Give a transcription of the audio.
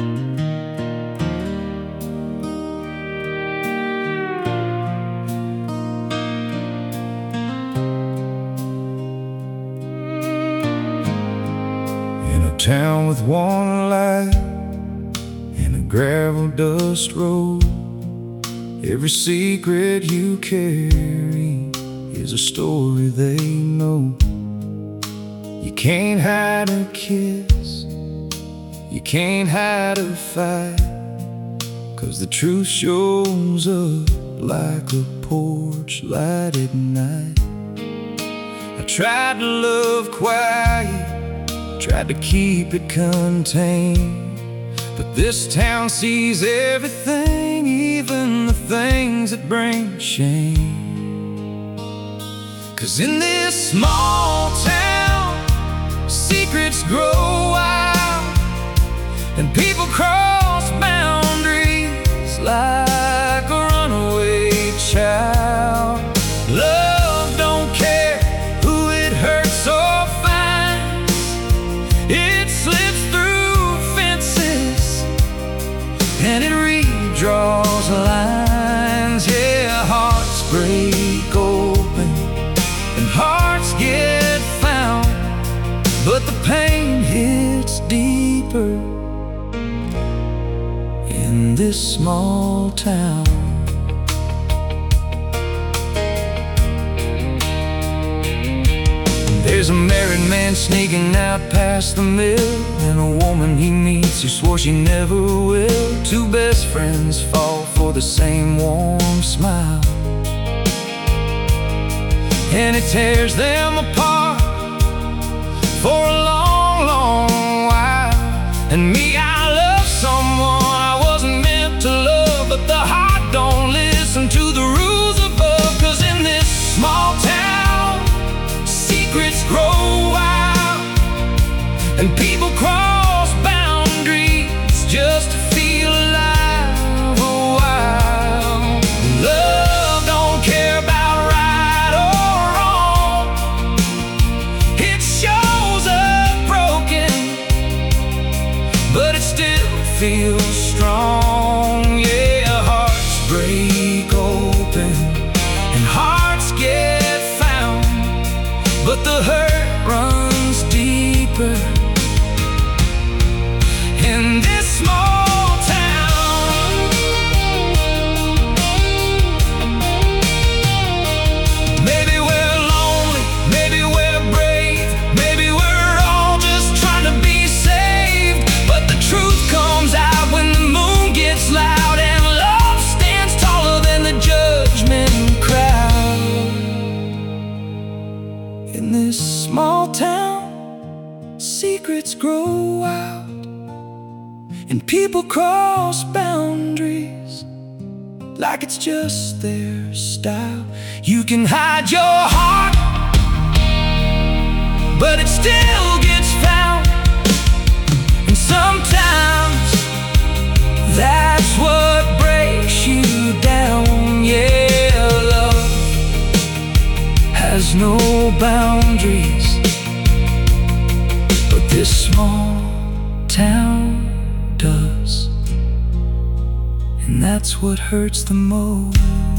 In a town with one light and a gravel dust road, every secret you carry is a story they know. You can't hide a kiss, you can't hide a fight, 'cause the truth shows up like a porch light at night. I tried to love quiet, tried to keep it contained, but this town sees everything, even the things that bring shame. 'Cause in this small town, secrets grow wild, and people cross boundaries like a runaway child. Love don't care who it hurts or finds, it slips through fences and it redraws lines. Yeah, hearts break open and hearts get found, but the pain hits deeper in this small town. There's a married man sneaking out past the mill, and a woman he meets who swore she never will. Two best friends fall for the same warm smile, and it tears them apart for a long, long while. And me, I love someone I wasn't meant to love, but the heart don't listen to the rules above. 'Cause in this small town, secrets grow wild, and people cross boundaries just to feel alive a while. Love don't care about right or wrong, it shows up broken, but it still feels strong. Yeah, hearts break open and hearts get found, but the hurt runs deeper in this small town. Maybe we're lonely, maybe we're brave, maybe we're all just trying to be saved, but the truth comes out when the moon gets loud and love stands taller than the judgment crowd. In this small town, secrets grow wild, and people cross boundaries like it's just their style. You can hide your heart, but it still gets found, and sometimes that's what breaks you down. Yeah, love has no boundaries, but this small town does, and that's what hurts the most.